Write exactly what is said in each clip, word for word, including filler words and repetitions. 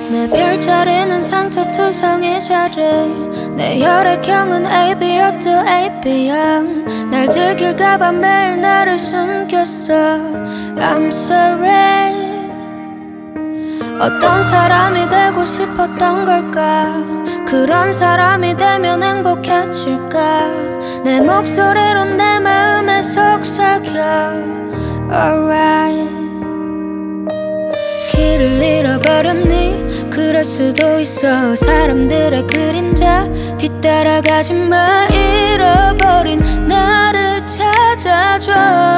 내 별자리는 상처투성이 자리, 내 혈액형은 에이비였도 에이비양. 날 들킬까봐 매일 나를 숨겼어. I'm sorry. 어떤 사람이 되고 싶었던 걸까? 그런 사람이 되면 행복해질까? 내 목소리로 내 마음에 속삭여. Alright. 길을 잃어버렸니? 그럴 수도 있어. 사람들의 그림자 뒤따라가지 마. 잃어버린 나를 찾아줘.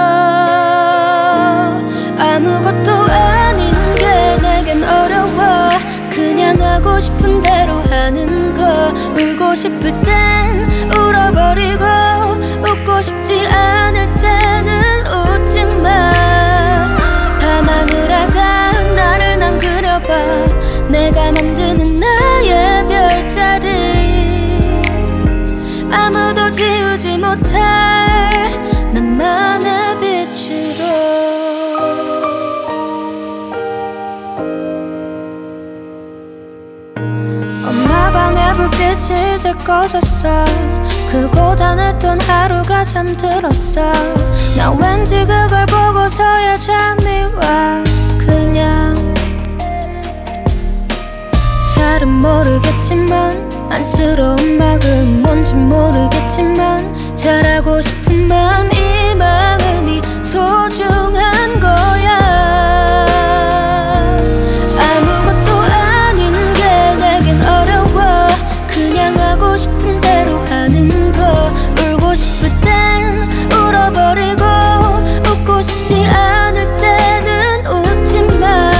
아무것도 아닌 게 내겐 어려워. 그냥 하고 싶은 대로 하는 거. 울고 싶을 땐 울어버리고, 웃고 싶지 않을 때는 웃지 마. 밤하늘하다 나를 난 그려봐. 내가 만드는 나의 별자리, 아무도 지우지 못할 나만의 빛으로. 엄마 방에 불빛이 이제 꺼졌어. 그 고단했던 하루가 잠들었어. 난 왠지 그걸 보고서야 잠이 와. 그냥 잘은 모르겠지만, 안쓰러운 마음 뭔지 모르겠지만, 잘하고 싶은 마음, 이 마음이 소중한 거야. 아무것도 아닌 게 내겐 어려워. 그냥 하고 싶은 대로 하는 거. 울고 싶을 땐 울어버리고, 웃고 싶지 않을 때는 웃지 마.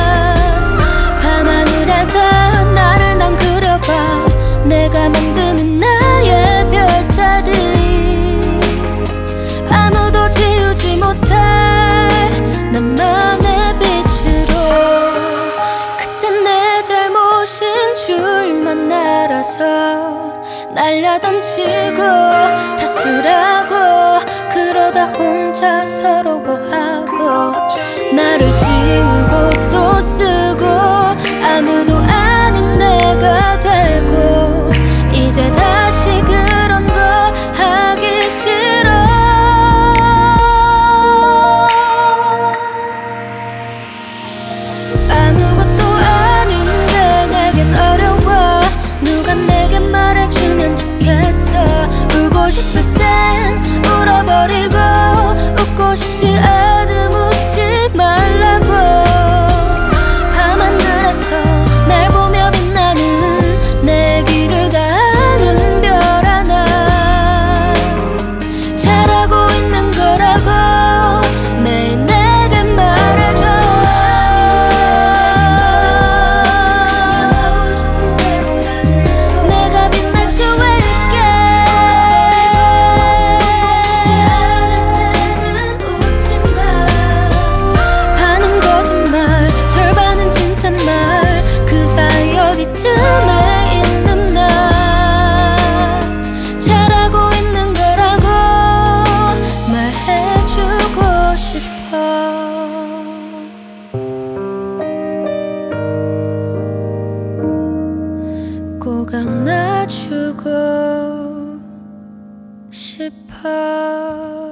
밤하늘에다 나를 난 그려봐. 내가 만드는 나의 별자리, 아무도 지우지 못할 나만의 빛으로. 그땐 내 잘못인 줄만 알아서 날려던지고 탓을 하고, 그러다 혼자 서러워하고, 나를 지우고 또 쓰고, 아무도 아닌 내가 되고, 이제 다시 그런 거 하기 싫어. 아무것도 아닌 게 내겐 어려워. 누가 내게 말해주면 좋겠어. 울고 싶을 땐 울어버리고, 웃고 싶지 않음 웃지 말라고. 밤하늘에서 날 보며 빛나는 내 길을 다하는 별 하나. 잘하고 있는 거라고 매일 내게 말해줘. 그냥 하고 싶은 대로 나는 내가 빛날 수 있게. 웃고 싶지 않을 때는 웃지 마. 반은 거짓말, 절반은 진짜말. 그 사이 어디쯤에 있는 나. 잘하고 있는 거라고 말해주고 싶어. 꼭 안아주고 싶어.